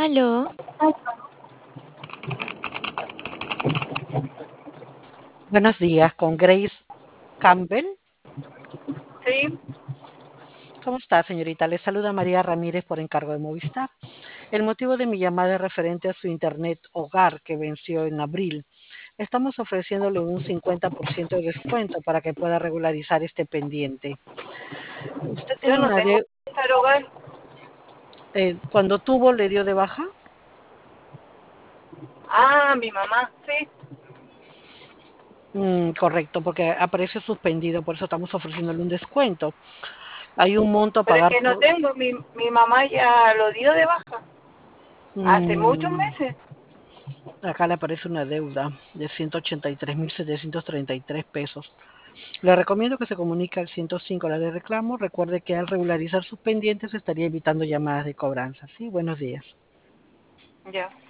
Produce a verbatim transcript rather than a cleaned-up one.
Aló, Buenos días, con Grace Campbell. Sí, ¿Cómo está, señorita? Le saluda María Ramírez por encargo de Movistar. El motivo de mi llamada es referente a su Internet Hogar que venció en abril. Estamos ofreciéndole un cincuenta por ciento de descuento para que pueda regularizar este pendiente. Usted yo tiene no una tengo de... estar hogar. eh, cuando tuvo, le dio de baja. Ah, mi mamá, sí. Mm, correcto, porque aparece suspendido, por eso estamos ofreciéndole un descuento. Hay un monto a Pero es pagar que no por... tengo, mi, mi mamá ya lo dio de baja hace muchos mm, meses. Acá le aparece una deuda de ciento ochenta y tres mil setecientos treinta y tres pesos. Le recomiendo que se comunique al ciento cinco la de reclamo. Recuerde que al regularizar sus pendientes estaría evitando llamadas de cobranza. Sí, buenos días. Ya.